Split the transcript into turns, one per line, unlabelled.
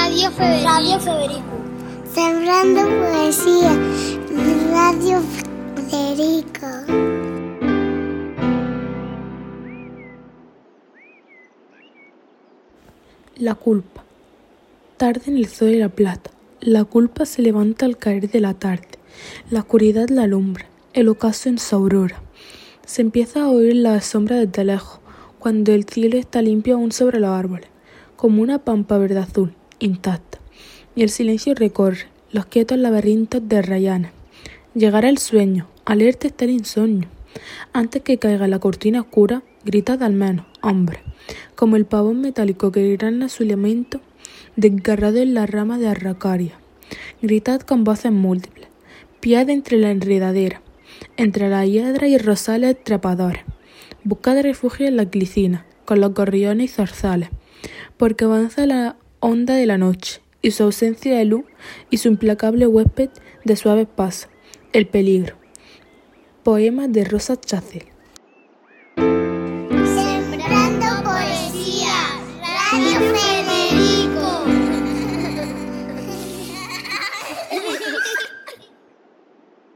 Radio Federico. Sembrando poesía. Radio Federico.
La culpa. Tarde en el sol y la plata. La culpa se levanta al caer de la tarde. La oscuridad la alumbra. El ocaso en su aurora. Se empieza a oír la sombra desde lejos, cuando el cielo está limpio aún sobre los árboles, como una pampa verde azul, intacta. Y el silencio recorre los quietos laberintos de rayanes. Llegará el sueño, alerta está el insomnio. Antes que caiga la cortina oscura, gritad al menos, hombre, como el pavón metálico que grana su lamento desgarrado en la rama de arracaria. Gritad con voces múltiples, piad entre la enredadera, entre las hiedras y rosales trepadores. Buscad refugio en la glicina, con los gorriones y zarzales, porque avanza la onda de la noche, y su ausencia de luz, y su implacable huésped de suaves pasos, el peligro. Poema de Rosa Chacel.